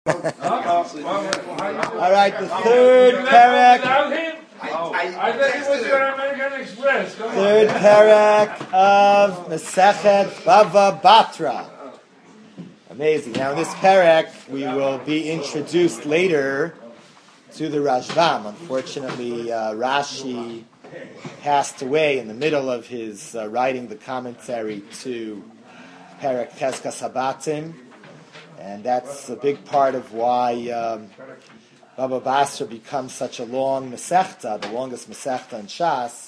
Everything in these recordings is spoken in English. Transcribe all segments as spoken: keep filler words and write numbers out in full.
All right, the third parak. Third parak of Masechet Bava Batra. Amazing. Now, in this parak, we will be introduced later to the Rashbam. Unfortunately, uh, Rashi passed away in the middle of his uh, writing the commentary to Parak Cheskas Habatim. And that's a big part of why um, Baba Basra becomes such a long Masechta, the longest Masechta in Shas,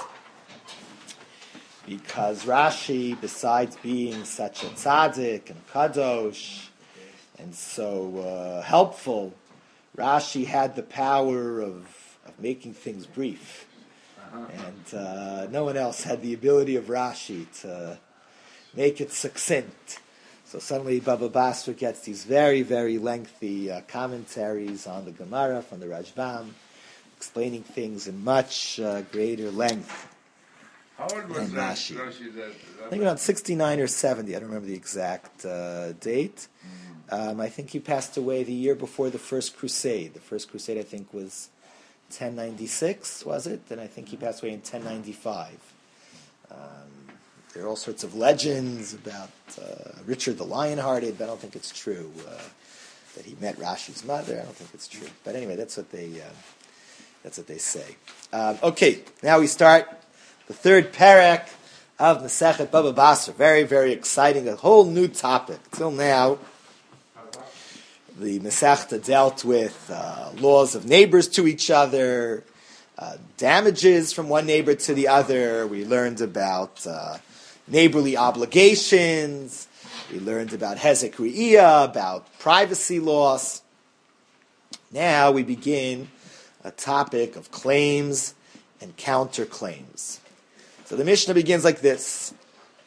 because Rashi, besides being such a tzaddik and a kadosh, and so uh, helpful, Rashi had the power of, of making things brief. And uh, no one else had the ability of Rashi to make it succinct. So suddenly Baba Basra gets these very, very lengthy uh, commentaries on the Gemara from the Rashbam, explaining things in much uh, greater length How old was than Rashi? Rashi. Rashi that, I think around sixty-nine or seventy. I don't remember the exact uh, date. Mm. Um, I think he passed away the year before the First Crusade. The First Crusade, I think, was ten ninety-six, was it? And I think he passed away in ten ninety-five. Um, There are all sorts of legends about uh, Richard the Lionhearted, but I don't think it's true uh, that he met Rashi's mother. I don't think it's true. But anyway, that's what they uh, that's what they say. Um, okay, now we start the third parak of Masechet Baba Basra. Very, very exciting. A whole new topic. Till now, the Masechta dealt with uh, laws of neighbors to each other, uh, damages from one neighbor to the other. We learned about Uh, neighborly obligations. We learned about Hezek Re'iyah, about privacy loss. Now we begin a topic of claims and counterclaims. So the Mishnah begins like this.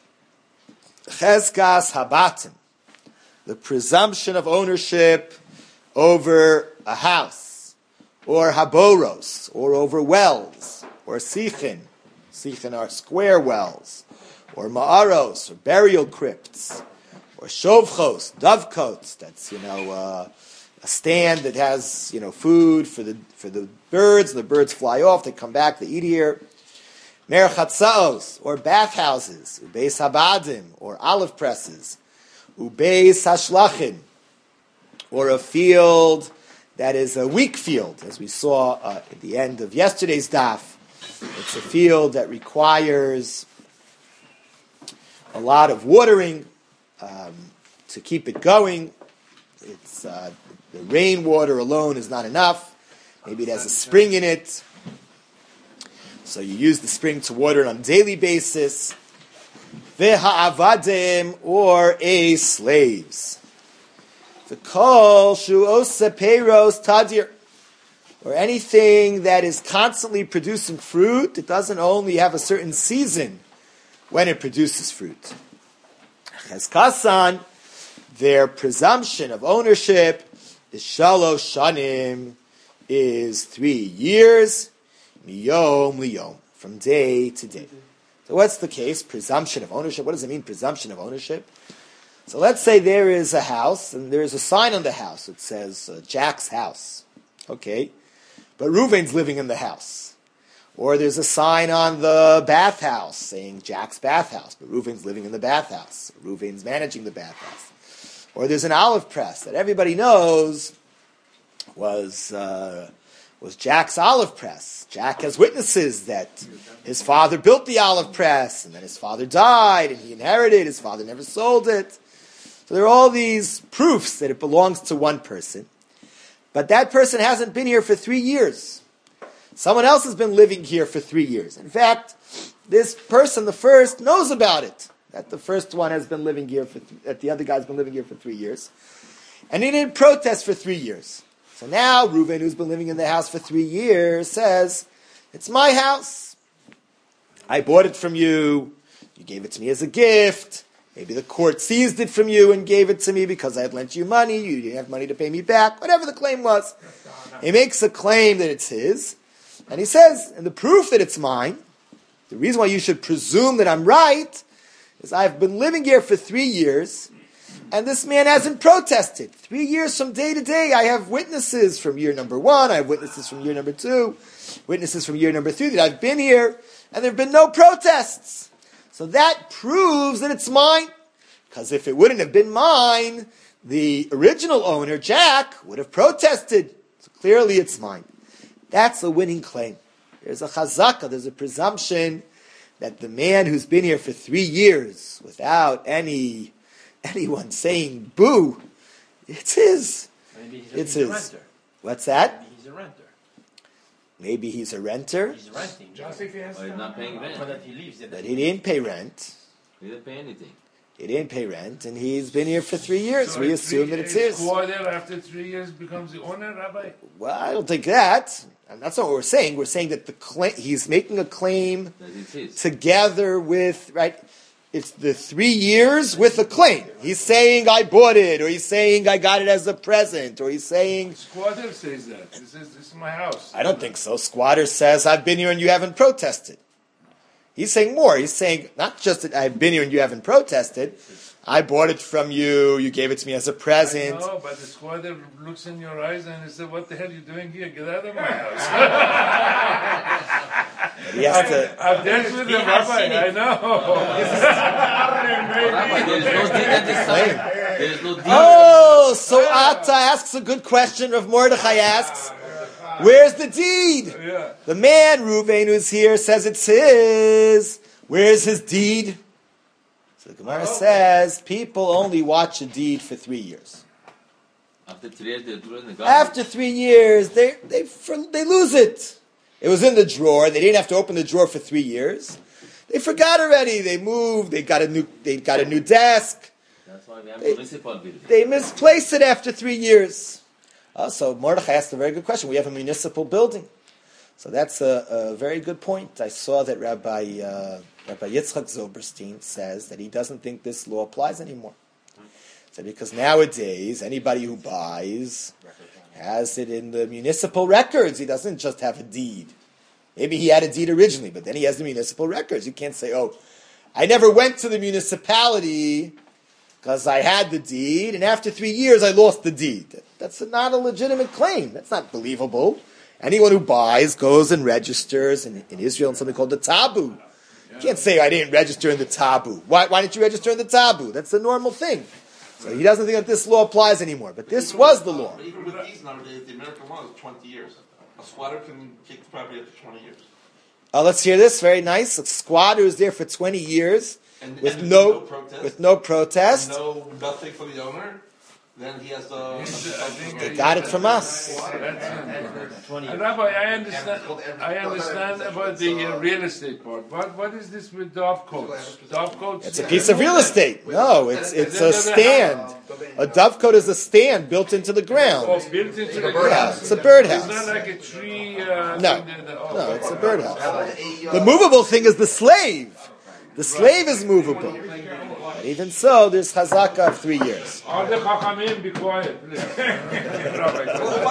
Cheskas Habatim, the presumption of ownership over a house, or Haboros, or over wells, or Sichin. Sichin are square wells, or ma'aros, or burial crypts, or shovchos, dovecotes. That's you know uh, a stand that has you know food for the for the birds. The birds fly off. They come back. They eat here. Merchatzaos, or bathhouses, ubeis habadim, or olive presses, ubeis hashlachim, or a field that is a wheat field, as we saw uh, at the end of yesterday's daf. It's a field that requires a lot of watering um, to keep it going. It's uh, the rainwater alone is not enough. Maybe it has a spring in it, so you use the spring to water it on a daily basis. V'ha'avadim, or a slaves. V'kol shu'osa peiros tadir, or anything that is constantly producing fruit. It doesn't only have a certain season when it produces fruit. Cheskasan, their presumption of ownership is shalosh shanim, is three years, miyom liyom, from day to day. So what's the case? Presumption of ownership. What does it mean, presumption of ownership? So let's say there is a house, and there is a sign on the house. It says, uh, Jack's house. Okay. But Reuven's living in the house. Or there's a sign on the bathhouse saying Jack's bathhouse, but Reuven's living in the bathhouse. Reuven's managing the bathhouse. Or there's an olive press that everybody knows was uh, was Jack's olive press. Jack has witnesses that his father built the olive press, and then his father died, and he inherited. His father never sold it. So there are all these proofs that it belongs to one person. But that person hasn't been here for three years. Someone else has been living here for three years. In fact, this person, the first, knows about it. That the first one has been living here for, th- that the other guy's been living here for three years. And he didn't protest for three years. So now Reuven, who's been living in the house for three years, says, it's my house. I bought it from you. You gave it to me as a gift. Maybe the court seized it from you and gave it to me because I had lent you money. You didn't have money to pay me back. Whatever the claim was. He makes a claim that it's his. And he says, and the proof that it's mine, the reason why you should presume that I'm right, is I've been living here for three years. and this man hasn't protested. Three years from day to day, I have witnesses from year number one, I have witnesses from year number two, witnesses from year number three that I've been here, and there have been no protests. So that proves that it's mine. Because if it wouldn't have been mine, the original owner, Jack, would have protested. So clearly it's mine. That's a winning claim. There's a chazaka, there's a presumption that the man who's been here for three years without any anyone saying boo, it's his. Maybe he's, it's he's his. a renter. What's that? Maybe he's a renter. Maybe he's a renter. He's renting. Just if he has Or he's not paying rent. But that he leaves it. But he didn't pay rent. He didn't pay anything. He didn't pay rent, and he's been here for three years. So we a assume three- that it's a his. squatter after three years becomes the owner, Rabbi? Well, I don't think that. And that's not what we're saying. We're saying that the claim, he's making a claim That it's his. together with, right, it's the three years with a claim. He's saying, I bought it, or he's saying, I got it as a present, or he's saying... Squatter says that. He says, this is my house. I don't think so. Squatter says, I've been here and you haven't protested. He's saying more. He's saying, not just that I've been here and you haven't protested, I bought it from you, you gave it to me as a present. No, but the squatter looks in your eyes and he said, what the hell are you doing here? Get out of my house. He has to... I've dealt with the Rabbi, I know. Rabbi, there is no deed at this time. There is no deed. Oh, so Atta asks a good question. Rav Mordechai asks, where's the deed? Yeah. The man, Reuven, who's here, says it's his. Where's his deed? So the Gemara says, people only watch a deed for three years. After three years, they threw it in the garbage. After three years, they, they, they lose it. It was in the drawer. They didn't have to open the drawer for three years. They forgot already. They moved. They got a new, they got a new desk. That's why we have They- municipal building. They misplaced it after three years. Uh, so Mordechai asked a very good question. We have a municipal building. So that's a, a very good point. I saw that Rabbi uh, Rabbi Yitzchak Zilberstein says that he doesn't think this law applies anymore. So because nowadays, anybody who buys has it in the municipal records. He doesn't just have a deed. Maybe he had a deed originally, but then he has the municipal records. You can't say, oh, I never went to the municipality because I had the deed, and after three years I lost the deed. That's not a legitimate claim. That's not believable. Anyone who buys goes and registers in, in Israel in something called the tabu. You can't say I didn't register in the tabu. Why, why didn't you register in the tabu? That's the normal thing. So he doesn't think that this law applies anymore. But this was the law. But even with these nowadays, the American law is twenty years. A squatter can kick the property after twenty years. Uh, let's hear this. Very nice. A squatter is there for twenty years And, with and no, no protest. with no protest. No nothing from the owner. Then he has the. They got it from us. twenty And Rabbi, I understand. I understand about the uh, real estate part. What what is this with dove coats? Dove coats. It's a piece of real estate. No, it's it's a stand. A dovecote is a stand built into the ground. Oh, built into the Yeah, ground. it's a birdhouse. It's not like a tree. Uh, No, thing that- the- oh, no, okay. it's a birdhouse. The movable thing is the slave. The slave is movable. But even so, there's chazaka of three years. All the chachamim, be quiet, please. Rabbi,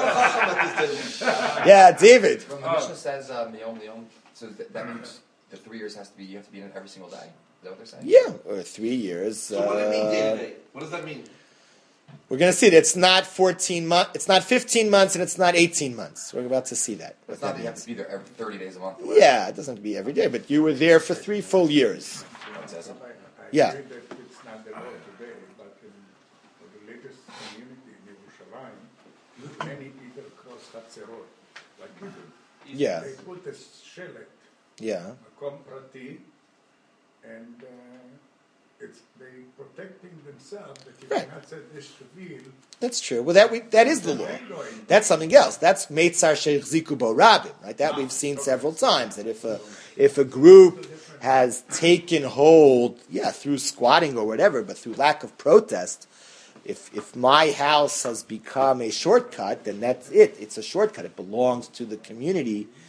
Yeah, David. When the Mishnah says um, Yom Yom, so that, that means the three years has to be, you have to be in it every single day. Is that what they're saying? Yeah, or three years. So what does it mean, day Uh, to day? What does that mean? we're going to see that it's not fourteen months. It's not fifteen months, and it's not eighteen months. We're about to see that. But it's what not that that you have means. to be there every thirty days a month. or whatever. Yeah, it doesn't have to be every day, but you were there for three full years. It says it. Yeah. agree that it's not the law today, but in the latest community in Yerushalayim, many people cross Hatzerot, like you do. Yeah, They put a shelet, yeah. makom prati, and uh, it's they protecting themselves that you Right. cannot say this reveal. That's true. Well, that we, that is the law. That's something else. That's Meitzar Sheich Bo Rabim, right? That we've seen several times. That if a if a group has taken hold, yeah, through squatting or whatever, but through lack of protest, if if my house has become a shortcut, then that's it. It's a shortcut. It belongs to the community,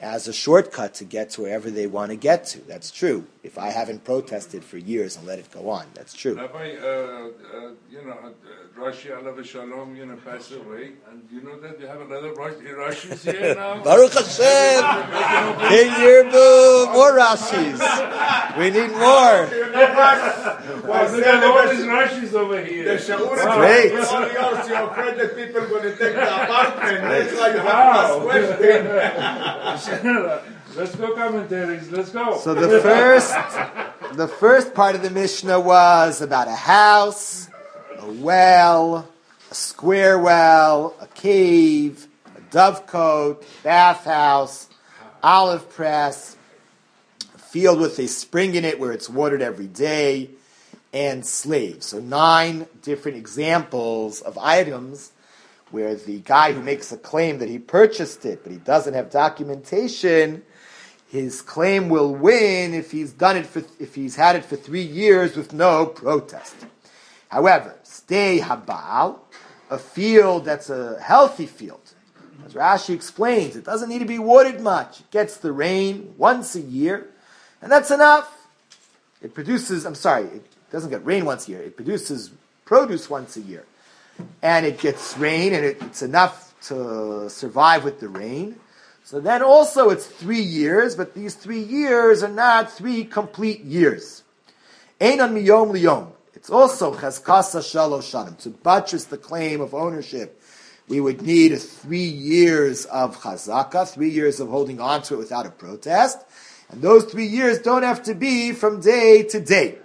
as a shortcut to get to wherever they want to get to. That's true. If I haven't protested for years and let it go on, that's true. Rabbi, uh, uh, you know, uh, Rashi Alav Shalom, you know, passed away, and you know that you have another Rashi, Rashi's here now. Baruch Hashem, King Yirbu, more Rashis. We need more. Wow, look at all these Rashis over here. The Shaul is Great. You're afraid that people are going to take the apartment. It's like a Wow. question. Let's go commentaries. Let's go. So the first, the first part of the Mishnah was about a house, a well, a square well, a cave, a dovecote, bathhouse, olive press, a field with a spring in it where it's watered every day, and slaves. So nine different examples of items where the guy who makes a claim that he purchased it, but he doesn't have documentation, his claim will win if he's done it for, if he's had it for three years with no protest. However, stay habal, a field that's a healthy field. As Rashi explains, it doesn't need to be watered much. It gets the rain once a year, and that's enough. It produces, I'm sorry, it doesn't get rain once a year. It produces produce once a year. And it gets rain, and it, it's enough to survive with the rain. So then also it's three years, but these three years are not three complete years. Einan miyom liyom. It's also chazkasa shalosh shanim. To buttress the claim of ownership, we would need three years of chazaka, three years of holding on to it without a protest. And those three years don't have to be from day to day.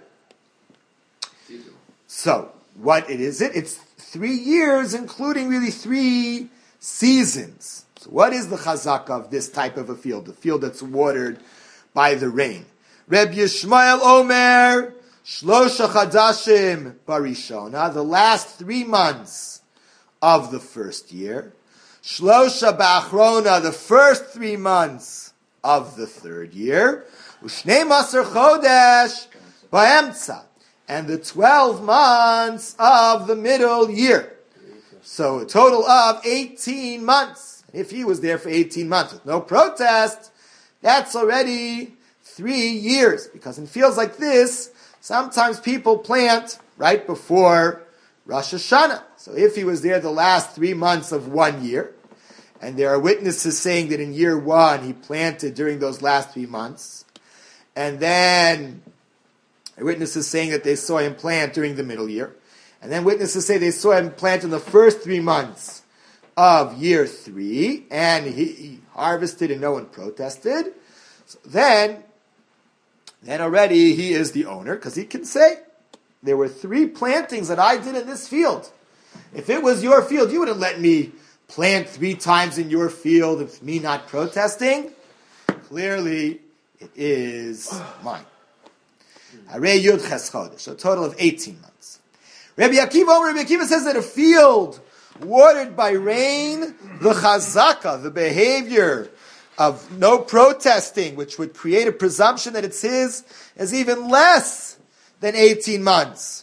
So, what it is it? It's three years, including really three seasons. So what is the chazaka of this type of a field? The field that's watered by the rain. Reb Yishmael Omer, Shlosha Chadashim Barishona, the last three months of the first year. Shlosha Ba'achrona, the first three months of the third year. Ushnei Maser Chodesh Ba'emtza, and the twelve months of the middle year. So a total of eighteen months. If he was there for eighteen months with no protest, that's already three years. Because in fields like this, sometimes people plant right before Rosh Hashanah. So if he was there the last three months of one year, and there are witnesses saying that in year one he planted during those last three months, and then witnesses saying that they saw him plant during the middle year, and then witnesses say they saw him plant in the first three months of year three, and he, he harvested and no one protested. So then, then already he is the owner, because he can say, there were three plantings that I did in this field. If it was your field, you wouldn't let me plant three times in your field with me not protesting. Clearly, it is mine. Harei Yud Ches Chodesh, a total of eighteen months. Rabbi Akiva, Rabbi Akiva says that a field watered by rain, the chazaka, the behavior of no protesting, which would create a presumption that it's his, is even less than eighteen months.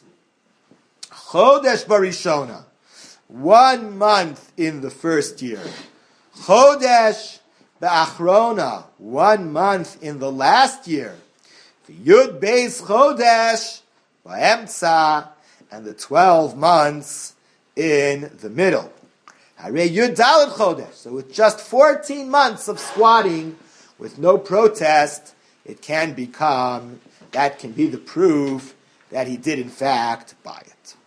Chodesh Barishona, one month in the first year. Chodesh Ba'achrona, one month in the last year. Yud Beis Chodesh Ba'emtza, and the twelve months in the middle. Harei Yud Dalet Chodesh. So with just fourteen months of squatting with no protest, it can become, that can be the proof that he did in fact buy it.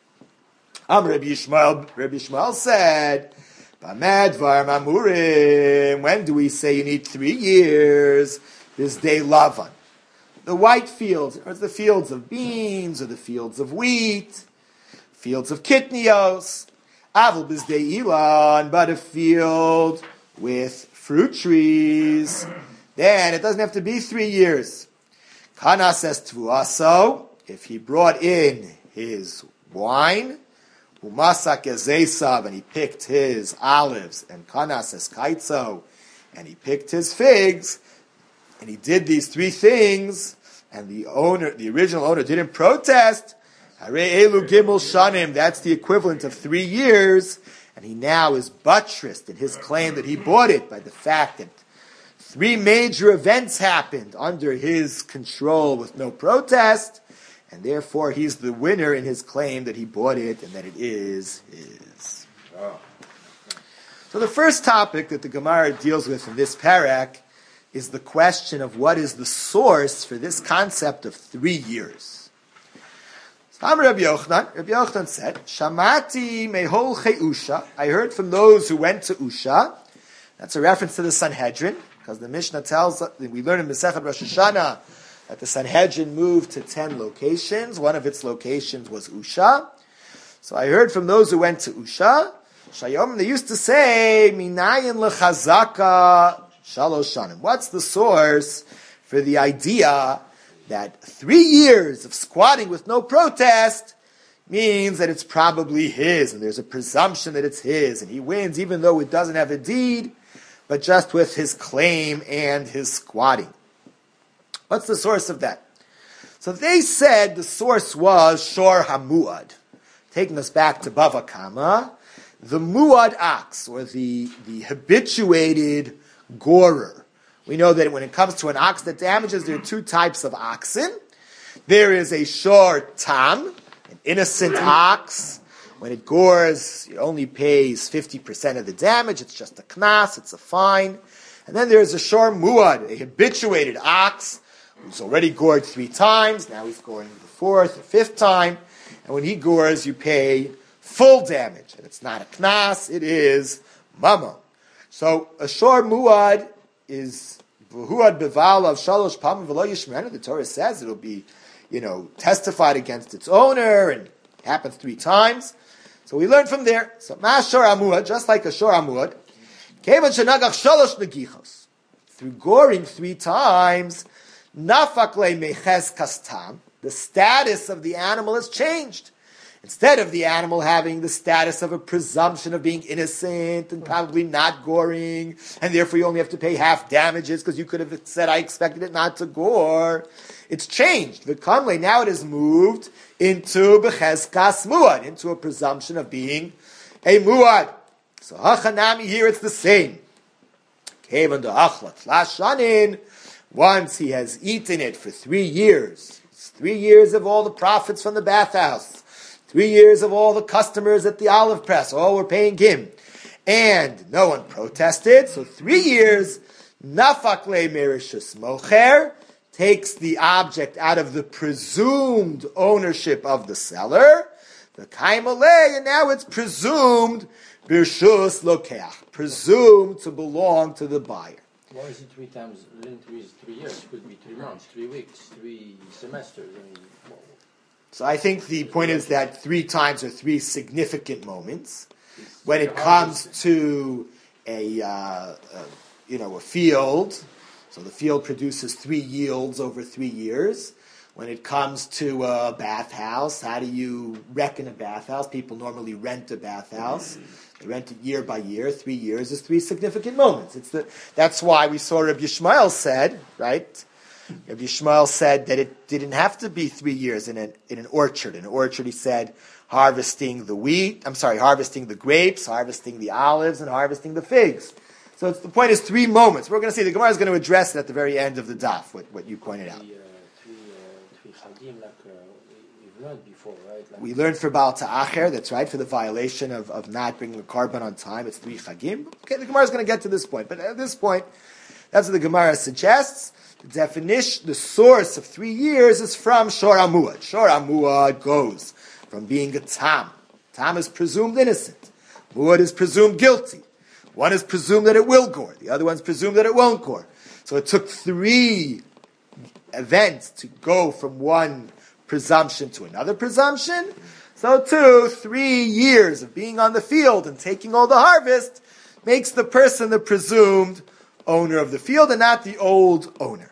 Am Rabbi Yishmael, Rabbi Yishmael said, B'madvar Mamurim, when do we say you need three years? This day Lavan. The white fields, or the fields of beans, or the fields of wheat, fields of kitnios, avil bizdei ilan, but a field with fruit trees, then it doesn't have to be three years. Kana says tvuaso, if he brought in his wine, umasak ezesav, and he picked his olives, and kana says kaitzo, and he picked his figs, and he did these three things, and the owner, the original owner, didn't protest. Harei elu gimel shanim. That's the equivalent of three years, and he now is buttressed in his claim that he bought it by the fact that three major events happened under his control with no protest, and therefore he's the winner in his claim that he bought it and that it is his. Oh. So the first topic that the Gemara deals with in this parak is the question of what is the source for this concept of three years. So Amar Rabbi Yochanan, Rabbi Yochanan said, Shamati meholchei Usha. I heard from those who went to Usha. That's a reference to the Sanhedrin, because the Mishnah tells us, we learn in Masechet Rosh Hashanah that the Sanhedrin moved to ten locations. One of its locations was Usha. So I heard from those who went to Usha, Shayom, they used to say, Minayin lechazaka shalosh shanim. What's the source for the idea that three years of squatting with no protest means that it's probably his, and there's a presumption that it's his, and he wins even though it doesn't have a deed, but just with his claim and his squatting. What's the source of that? So they said the source was Shor HaMuad. Taking us back to Bava Kama, the Muad ox, or the, the habituated gorer. We know that when it comes to an ox that damages, there are two types of oxen. There is a Shor Tam, an innocent ox. When it gores, it only pays fifty percent of the damage. It's just a knas, it's a fine. And then there's a Shor Muad, a habituated ox, who's already gored three times. Now he's goring the fourth or fifth time. And when he gores, you pay full damage. And it's not a knas, it is mammon. So a Shor Muad is V'huad Beval of Shalosh Pam V'lo Yishmerenu. The Torah says it'll be, you know, testified against its owner, and it happens three times. So we learn from there. So Ma Shor Amuad, just like a Shor Amuad, Kevan Shenagach Shalosh Negichos. Through goring three times, Nafak Le Meches Kastam, the status of the animal has changed. Instead of the animal having the status of a presumption of being innocent and probably not goring, and therefore you only have to pay half damages because you could have said, I expected it not to gore, it's changed. V'kamle, now it has moved into becheskas muad, into a presumption of being a muad. So hachanami, here it's the same. Kevan da'achlat lashanin, once he has eaten it for three years, it's three years of all the profits from the bathhouse, three years of all the customers at the olive press, all were paying him, and no one protested, so three years, nafak le merishus mocher, takes the object out of the presumed ownership of the seller, the kaimale, and now it's presumed birshus lokeach, presumed to belong to the buyer. Why is it three times? Three, three years. It could be three months, three weeks, three semesters. I mean, well, so I think the point is that three times are three significant moments. When it comes to a, uh, a you know a field, so the field produces three yields over three years. When it comes to a bathhouse, how do you reckon a bathhouse? People normally rent a bathhouse. They rent it year by year. Three years is three significant moments. It's the, that's why we saw Rabbi Yishmael said, right? Rabbi Yishmael said that it didn't have to be three years in an, in an orchard. In an orchard, he said, harvesting the wheat, I'm sorry, harvesting the grapes, harvesting the olives, and harvesting the figs. So it's, the point is three moments. We're going to see, the Gemara is going to address it at the very end of the daf, what, what you pointed out. three, uh, three, uh, three chagim, like uh, we- we've learned before, right? Like We learned for Baal Ta'acher, that's right, for the violation of, of not bringing a carbon on time, it's three chagim. Okay, the Gemara is going to get to this point, but at this point, that's what the Gemara suggests. The definition, the source of three years is from Shor Amuad. Shor Amuad goes from being a Tam. Tam is presumed innocent. Muad is presumed guilty. One is presumed that it will gore. The other one's presumed that it won't gore. So it took three events to go from one presumption to another presumption. So too, three years of being on the field and taking all the harvest makes the person the presumed owner of the field and not the old owner.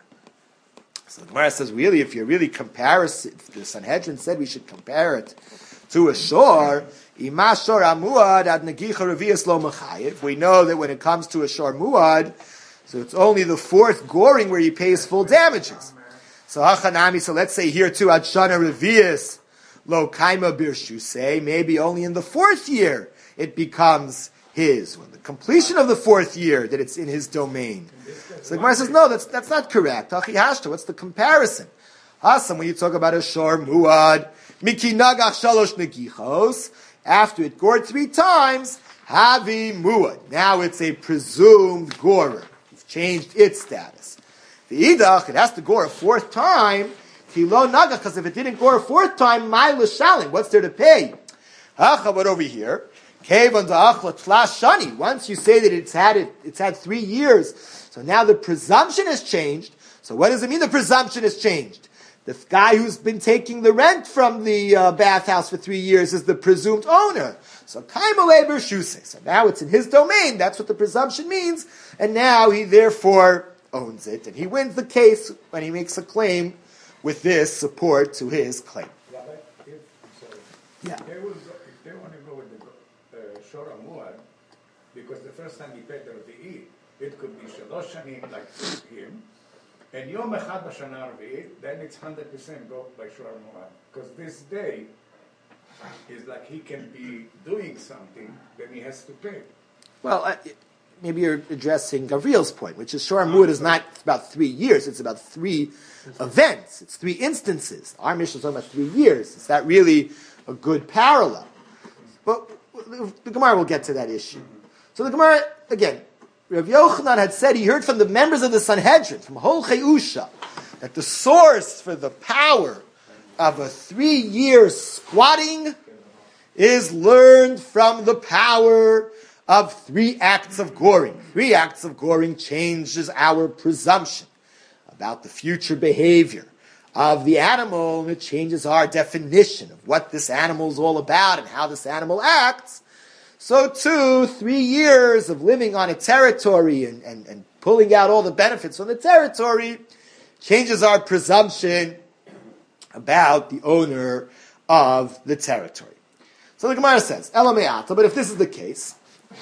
So the Gemara says, really, if you're really comparison, if the Sanhedrin said we should compare it to a shor, ima shor amuad ad negicha revius lo mechayev. We know that when it comes to a shor muad, so it's only the fourth goring where he pays full damages. So hachanami, so let's say here too, ad shana revius lo kaima birshusei, maybe only in the fourth year it becomes his. When the completion of the fourth year, that it's in his domain. So the Gemara says, no, that's that's not correct. Achi hashta, what's the comparison? Hasam, when you talk about a shor muad, miki nagach shalosh negichos, after it gored three times, havi muad. Now it's a presumed gorer. You've changed its status. The idach, it has to gore a fourth time, kilo nagach, because if it didn't gore a fourth time, my l'shalim, what's there to pay? Hacha, but over here, kevan da'achla tlash shani. Once you say that it's had it, it's had three years, so now the presumption has changed. So what does it mean the presumption has changed? The guy who's been taking the rent from the uh, bathhouse for three years is the presumed owner. So kaimale bershuse. So now it's in his domain. That's what the presumption means. And now he therefore owns it. And he wins the case when he makes a claim with this support to his claim. Yeah, but if, sorry, Yeah. if they, was, if they want to go with the uh, Shor Muad, because the first time he paid the Revi'i, it could be Shalosh Shanim, like him, and Yom Echad B'Shana Revi'i, then it's one hundred percent go by Shor Muad. Because this day is like he can be doing something, then he has to pay. Well, uh, maybe you're addressing Gavriel's point, which is Shor Muad is not about three years, it's about three events. It's three instances. Our mission is talking about three years. Is that really a good parallel? But the Gemara will get to that issue. So the Gemara, again, Rav Yochanan had said he heard from the members of the Sanhedrin, from Holchei Usha, that the source for the power of a three-year squatting is learned from the power of three acts of goring. Three acts of goring changes our presumption about the future behavior of the animal, and it changes our definition of what this animal is all about and how this animal acts. So too, three years of living on a territory and, and, and pulling out all the benefits from the territory changes our presumption about the owner of the territory. So the Gemara says, Elameata, but if this is the case,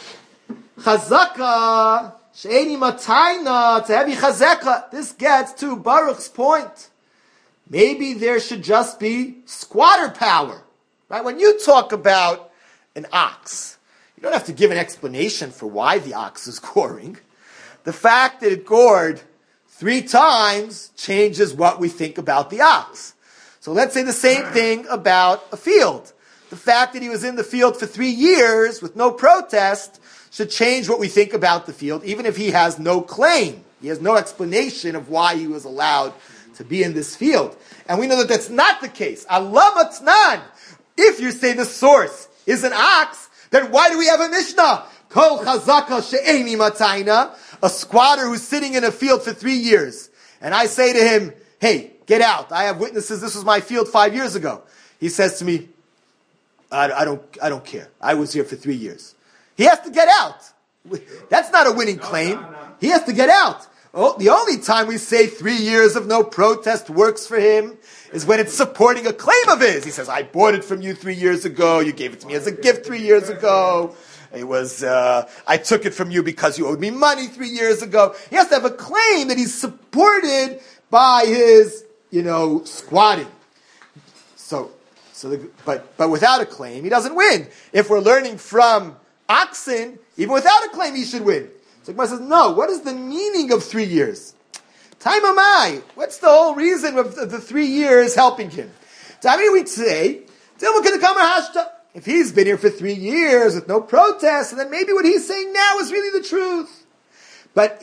Chazaka, She'eni Matayna, Tehevi Chazeka, this gets to Baruch's point. Maybe there should just be squatter power. Right? When you talk about an ox, you don't have to give an explanation for why the ox is goring. The fact that it gored three times changes what we think about the ox. So let's say the same thing about a field. The fact that he was in the field for three years with no protest should change what we think about the field, even if he has no claim. He has no explanation of why he was allowed to be in this field. And we know that that's not the case. Allah matnan. If you say the source is an ox, then why do we have a Mishnah? Kol chazaka she'eni matayna, a squatter who's sitting in a field for three years. And I say to him, hey, get out. I have witnesses. This was my field five years ago. He says to me, I, I don't, I don't care. I was here for three years. He has to get out. That's not a winning claim. He has to get out. Oh, the only time we say three years of no protest works for him is when it's supporting a claim of his. He says, I bought it from you three years ago. You gave it to me as a gift three years ago. It was, uh, I took it from you because you owed me money three years ago. He has to have a claim that he's supported by his, you know, squatting. So, so, the, but, but without a claim, he doesn't win. If we're learning from oxen, even without a claim, he should win. So Gemara says, no, what is the meaning of three years? Time amai. What's the whole reason of the, the three years helping him? Tami we'd say, if he's been here for three years with no protest, then maybe what he's saying now is really the truth. But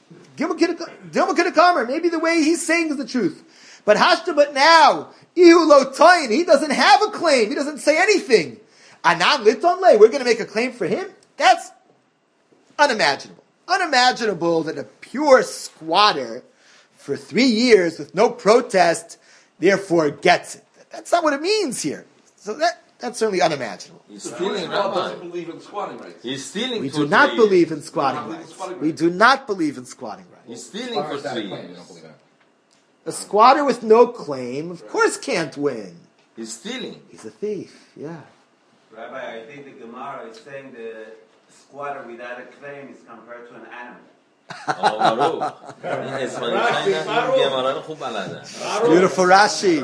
maybe the way he's saying is the truth. But hashta, but now, he doesn't have a claim. He doesn't say anything. Anan liton le. We're going to make a claim for him? That's unimaginable. Unimaginable that a pure squatter for three years with no protest, therefore gets it. That's not what it means here. So that that's certainly unimaginable. He's The stealing, Jewish law Rabbi. doesn't believe in squatting rights. He's stealing We for do not three believe years. in squatting We don't believe in rights. squatting We rights. do not believe in squatting rights. He's As stealing far for as that three claim, you years. don't believe that. A squatter with no claim, of course, can't win. He's stealing. He's a thief, yeah. Rabbi, I think the Gemara is saying the squatter without a claim is compared to an animal. Oh, Baruch. اسمانی چند گمارا رو خوب بلده. Beautiful Rashi.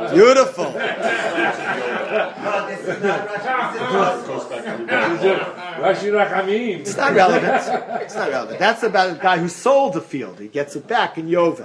Beautiful. No, this is not Rashi. This is Rashi Rachamim. It's not relevant. It's not relevant. That's about a guy who sold the field. He gets it back in Yovel.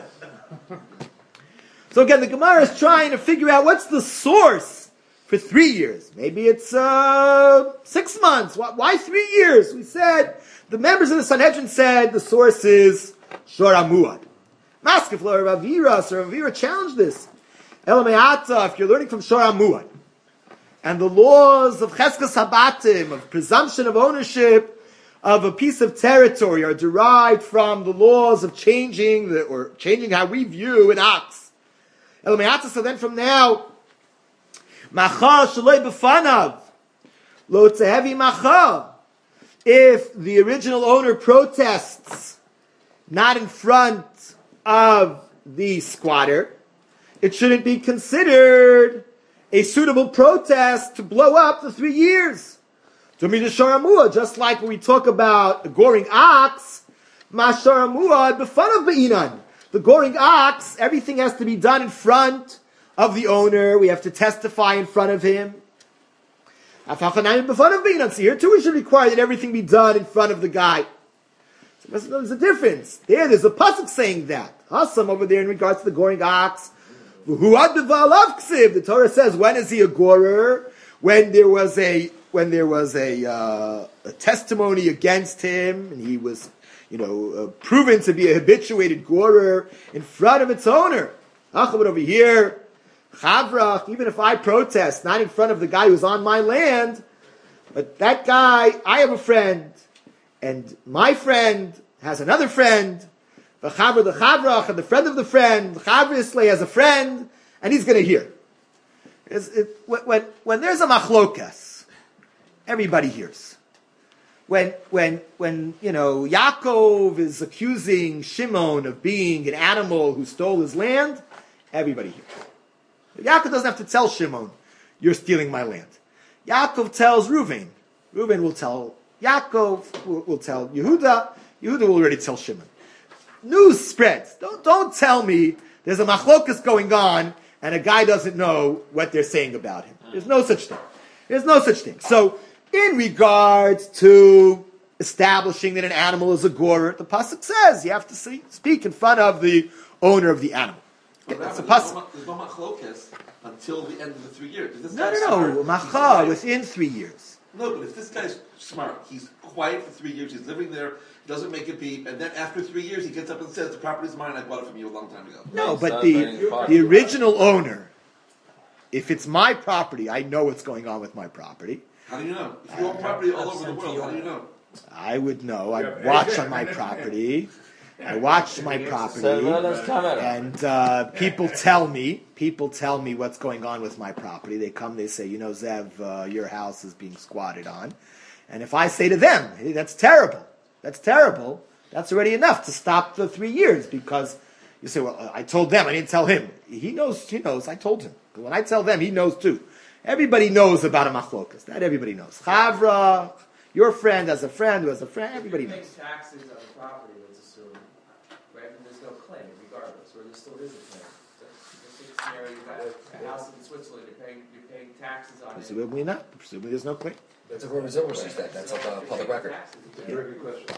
So again, the Gemara is trying to figure out what's the source for three years. Maybe it's uh, six months. Why, why three years? We said, the members of the Sanhedrin said the source is Shor HaMuad. Maskeflo or Ravira, so Ravira challenged this. Elameata, if you're learning from Shor HaMuad, and the laws of Cheskas Habatim, of presumption of ownership of a piece of territory, are derived from the laws of changing the, or changing how we view an ox. Elameata, so then from now, Macha Shaloi B'fanav, Lo Tzehevi Macha, if the original owner protests not in front of the squatter, it shouldn't be considered a suitable protest to blow up the three years. Just like when we talk about a goring ox, the goring ox, everything has to be done in front of the owner. We have to testify in front of him. So here too we should require that everything be done in front of the guy. So there's a difference. There, there's a pasuk saying that. Hasam over there in regards to the goring ox. The Torah says, when is he a gorer? When there was a when there was a, uh, a testimony against him, and he was, you know, uh, proven to be a habituated gorer in front of its owner. But over here, Chavrach, even if I protest, not in front of the guy who's on my land, but that guy, I have a friend, and my friend has another friend, the Chavra, the Chavrach, and the friend of the friend, the Chavrisle has a friend, and he's going to hear. It, when, when there's a machlokas, everybody hears. When, when, when, you know, Yaakov is accusing Shimon of being an animal who stole his land, everybody hears. Yaakov doesn't have to tell Shimon, you're stealing my land. Yaakov tells Reuven. Reuven will tell Yaakov, will, will tell Yehuda. Yehuda will already tell Shimon. News spreads. Don't, don't tell me there's a machlokas going on and a guy doesn't know what they're saying about him. There's no such thing. There's no such thing. So, in regards to establishing that an animal is a gorer, the pasuk says you have to see, speak in front of the owner of the animal. Well, That's the there's, pasuk. no, there's no machlokas until the end of the three years. This No, guy's no, no. smart, he's Macha, quiet. within three years. No, but if this guy's smart, he's quiet for three years, he's living there, doesn't make a peep, and then after three years he gets up and says, the property's mine, I bought it from you a long time ago. No, It's but not the very far. the original owner, if it's my property, I know what's going on with my property. How do you know? If you own property all over the world, how do you know? I would know. I watch on my property. I watch my property. Serverless camera. And uh, people tell me, people tell me what's going on with my property. They come, they say, you know, Zev, uh, your house is being squatted on. And if I say to them, hey, that's terrible, that's terrible, that's already enough to stop the three years. Because you say, well, I told them, I didn't tell him. He knows, he knows, I told him. But when I tell them, he knows too. Everybody knows about a machlokas. That everybody knows. Chavra, your friend has a friend who has a friend, everybody knows. If you pay taxes on the property, let's assume, right, and there's no claim regardless, or there still is a claim. So, let's take a scenario, you've got a house in Switzerland, you're paying, you're paying taxes on it. Presumably not. Presumably there's no claim. That's a Reuben Zilberstein stat. That's like a public record. Very good question.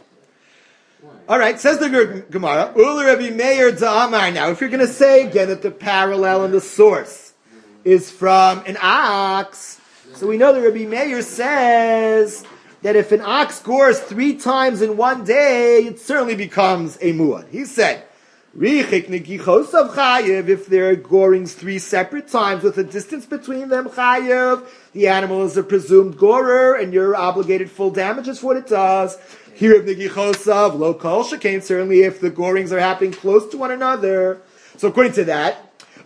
All right, says the Gemara, Ula Rabbi Meir Da'amar. Now, if you're going to say again that the parallel and the source is from an ox, so we know that Rabbi Meir says that if an ox gores three times in one day, it certainly becomes a muad. He said, Richik negichosav chayev, if they're gorings three separate times with a distance between them, chayev, the animal is a presumed gorer, and you're obligated full damages for what it does. Here of negichosav, lo kol shekain, certainly if the gorings are happening close to one another. So according to that,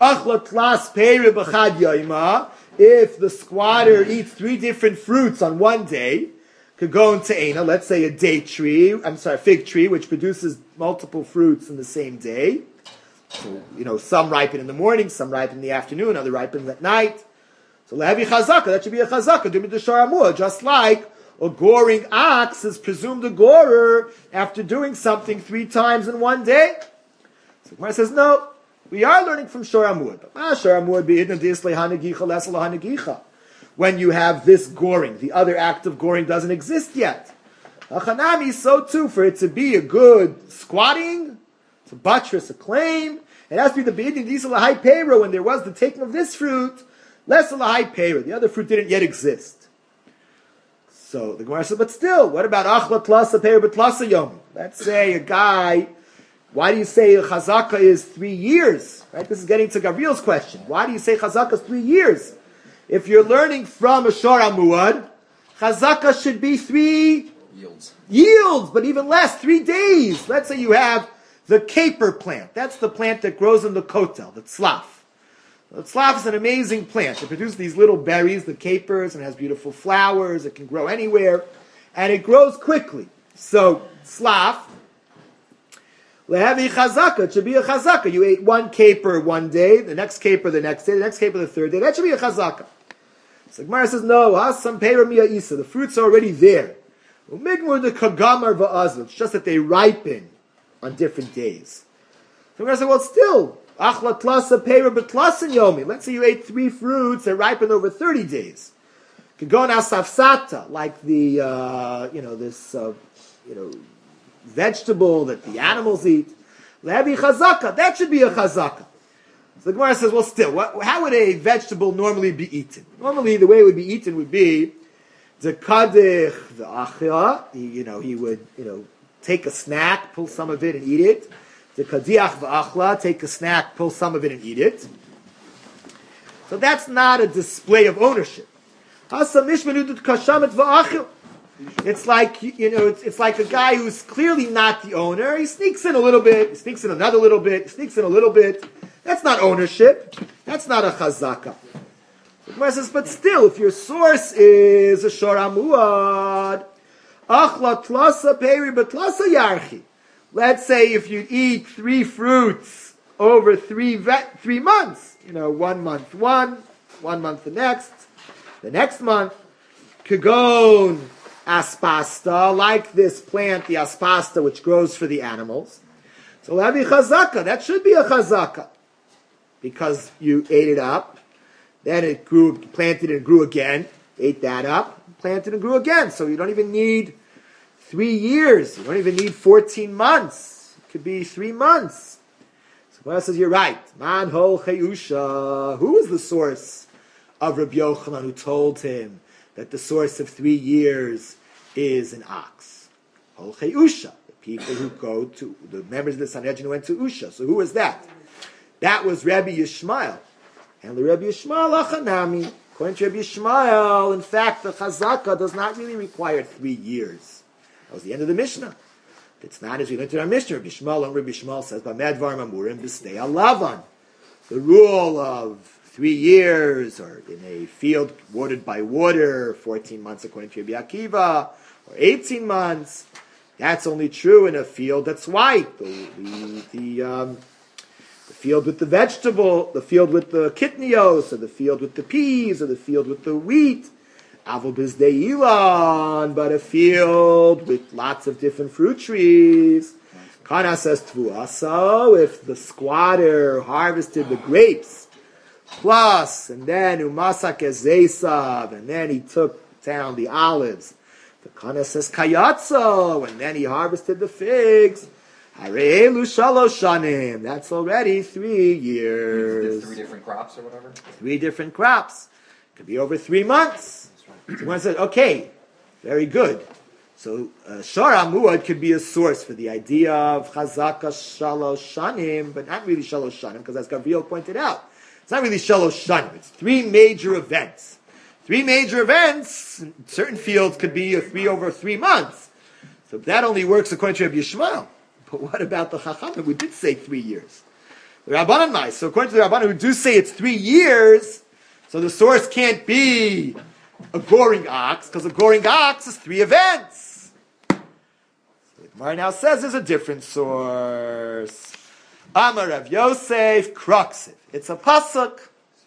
if the squatter eats three different fruits on one day, could go into Eina, let's say a date tree, I'm sorry, a fig tree, which produces multiple fruits in the same day. So, you know, some ripen in the morning, some ripen in the afternoon, other ripen at night. So, lehavi chazaka, that should be a chazaka, do midashar amur, just like a goring ox is presumed a gorer after doing something three times in one day. So, Gemara says, no, we are learning from Shor HaMuad. But Shor HaMuad be idna dislei hanagicha lesel hanagicha. when you have this goring. The other act of goring doesn't exist yet. Achanami, so too, for it to be a good squatting, to buttress a claim, it has to be the beginning diesel high payro when there was the taking of this fruit, less of a high payro. The other fruit didn't yet exist. So the Gemara says, but still, what about achla tlasa payro b'tlasa yomi? Let's say a guy, why do you say chazaka is three years? Right? This is getting to Gavriel's question. Why do you say chazaka is three years? If you're learning from a shor amuad, chazaka should be three Yields. yields, but even less, three days. Let's say you have the caper plant. That's the plant that grows in the kotel, the tzlaf. The tzlaf is an amazing plant. It produces these little berries, the capers, and has beautiful flowers. It can grow anywhere, and it grows quickly. So, tzlaf, lehavi chazaka, it should be a chazaka. You ate one caper one day, the next caper the next day, the next caper the third day. That should be a chazaka. So Gemara says, no, hasam peira miya isa. The fruits are already there. It's just that they ripen on different days. So Gemara says, well, still, achla tlasa peira b'tlasan yomi. Let's say you ate three fruits that ripened over thirty days. Kagon asafsata, like the, uh, you know, this, uh, you know, vegetable that the animals eat. Levi chazaka, that should be a chazaka. So the Gemara says, well, still, what, how would a vegetable normally be eaten? Normally, the way it would be eaten would be the kadich, the achia. You know, he would, you know, take a snack, pull some of it, and eat it. The kadiach v'achla, take a snack, pull some of it, and eat it. So that's not a display of ownership. It's like, you know, it's, it's like a guy who's clearly not the owner. He sneaks in a little bit, he sneaks in another little bit, he sneaks in a little bit. That's not ownership. That's not a chazaka. The Gemara says, but still, if your source is a shor amuad, achla tlasa peri betlasa yarchi. Let's say if you eat three fruits over three vet, three months, you know, one month one, one month the next, the next month, kagon aspasta, like this plant, the aspasta, which grows for the animals. So that'd be chazaka. That should be a chazaka. Because you ate it up, then it grew, planted and grew again, ate that up, planted and grew again. So you don't even need three years. You don't even need fourteen months. It could be three months. So Gemara says, you're right. Man hol chayusha. Who is the source of Rabbi Yochanan who told him that the source of three years is an ox? Hol chayusha. The people who go to, the members of the Sanhedrin who went to Usha. So who is that? That was Rabbi Yishmael. And the Rabbi Yishmael achanami. According to Rabbi Yishmael, in fact, the chazaka does not really require three years. That was the end of the Mishnah. It's not as we learned in our Mishnah. Rabbi Yishmael, and Rabbi Yishmael says, B'medvar mamurim b'stei alavan. The rule of three years, or in a field watered by water, fourteen months according to Rabbi Akiva, or eighteen months, that's only true in a field that's white. The, the, the um, The field with the vegetable, the field with the kitnios, or the field with the peas, or the field with the wheat. Avol bizdei ilan, but a field with lots of different fruit trees. Kana says tvuaso, if the squatter harvested the grapes, plus, and then umasak ezesav, and then he took down the olives. The Kana says kayatso, and then he harvested the figs. Hareelu shalosh shanim. That's already three years. Three different crops or whatever? Three different crops. Could be over three months. So one said, okay, very good. So uh, Shor Amuad could be a source for the idea of Chazaka shalosh shanim, but not really shalosh shanim, because as Gabriel pointed out, it's not really shalosh shanim. It's three major events. Three major events, in certain fields could be a three over three months. So that only works according to Rabbi Yishmael. But what about the Chachamim who did say three years? The Rabbanan Mai. So according to the Rabbanan who do say it's three years, so the source can't be a goring ox, because a goring ox is three events. So the Gemara now says there's a different source. Amar Rav Yosef Kruksiv. It's a pasuk.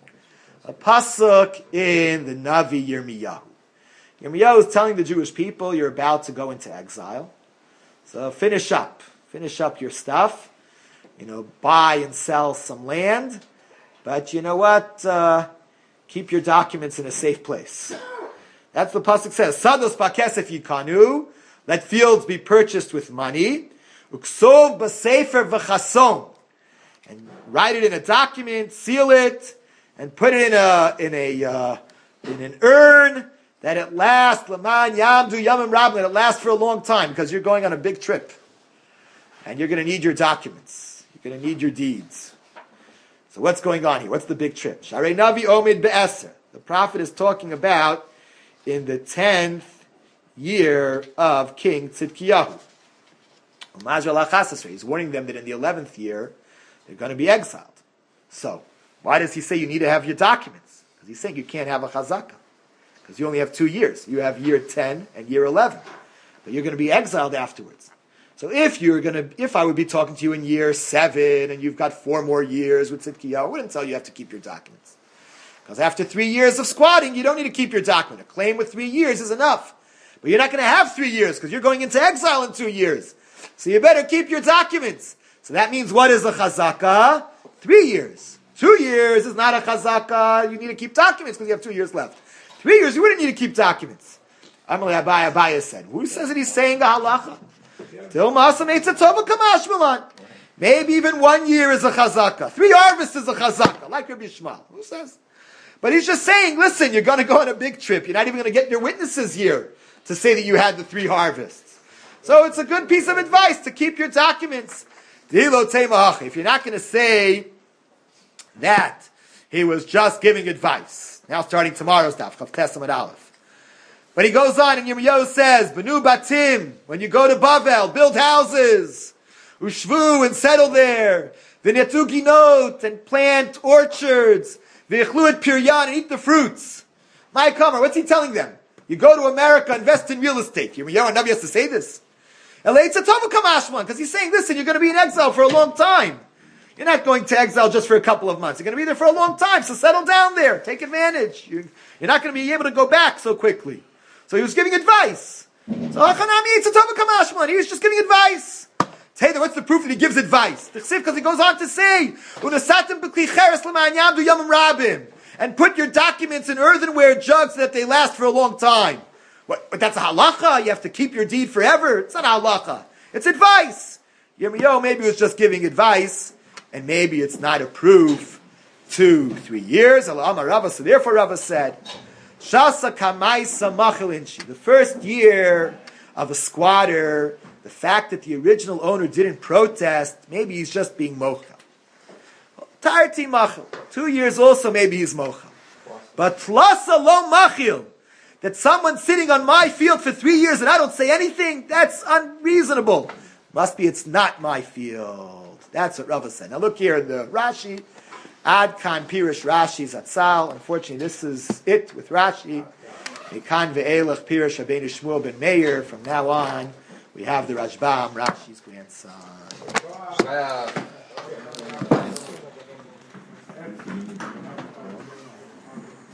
A pasuk in the Navi Yirmiyahu. Yirmiyahu is telling the Jewish people, you're about to go into exile. So finish up. Finish up your stuff, you know, buy and sell some land, but you know what? Uh, keep your documents in a safe place. That's the pasuk says. Sados ba'kesef yikanu. Let fields be purchased with money. Uksov b'sefer v'chason. And write it in a document, seal it, and put it in a in a uh, in an urn that it lasts. Laman yamdu yamim rabim. That it lasts for a long time because you're going on a big trip, and you're going to need your documents. You're going to need your deeds. So what's going on here? What's the big trip? Sharei Navi Omid be'eser. The prophet is talking about in the tenth year of King Tzidkiyahu. He's warning them that in the eleventh year they're going to be exiled. So, why does he say you need to have your documents? Because he's saying you can't have a chazakah. Because you only have two years. You have year ten and year eleven. But you're going to be exiled afterwards. So if you're going to, if I would be talking to you in year seven and you've got four more years with Tzidkiyahu, I wouldn't tell you you have to keep your documents. Because after three years of squatting, you don't need to keep your document. A claim with three years is enough. But you're not going to have three years because you're going into exile in two years. So you better keep your documents. So that means what is a chazakah? Three years. Two years is not a chazakah. You need to keep documents because you have two years left. Three years, you wouldn't need to keep documents. Amalei Abaye Abaye said. Who says that he's saying a halacha? Maybe even one year is a chazakah. Three harvests is a chazakah, like Rabbi Yishmael. Who says? But he's just saying, listen, you're going to go on a big trip. You're not even going to get your witnesses here to say that you had the three harvests. So it's a good piece of advice to keep your documents. If you're not going to say that he was just giving advice. Now starting tomorrow's daf, Chav Tes Amud Aleph. But he goes on and Yirmiyahu says, Benu Batim, when you go to Bavel, build houses. Ushvu, and settle there. V'netu ginot, and plant orchards. V'yichlu et piryan, and eat the fruits. My Kamer, what's he telling them? You go to America, invest in real estate. Yirmiyahu Navi has to say this. Because he's saying, listen, you're going to be in exile for a long time. You're not going to exile just for a couple of months. You're going to be there for a long time, so settle down there. Take advantage. You're, you're not going to be able to go back so quickly. So he was giving advice. So he was just giving advice. Taylor, what's the proof that he gives advice? Because he goes on to say, and put your documents in earthenware jugs so that they last for a long time. What, but that's a halacha? You have to keep your deed forever? It's not a halacha. It's advice. Yirmiyahu maybe was just giving advice, and maybe it's not a proof. Two, three years. So therefore Rava said, Shasa kamaisa machalinchi. The first year of a squatter, the fact that the original owner didn't protest, maybe he's just being mocha. Tarti machil. Two years also, maybe he's mocha. But tlasa lo machil. That someone's sitting on my field for three years and I don't say anything, that's unreasonable. Must be it's not my field. That's what Rava said. Now look here in the Rashi. Ad kan pirish Rashi Zatzal. Unfortunately, this is it with Rashi. Kan ve'elach pirish Rabbeinu Shmuel ben Meir. From now on, we have the Rashbam, Rashi's grandson. Wow.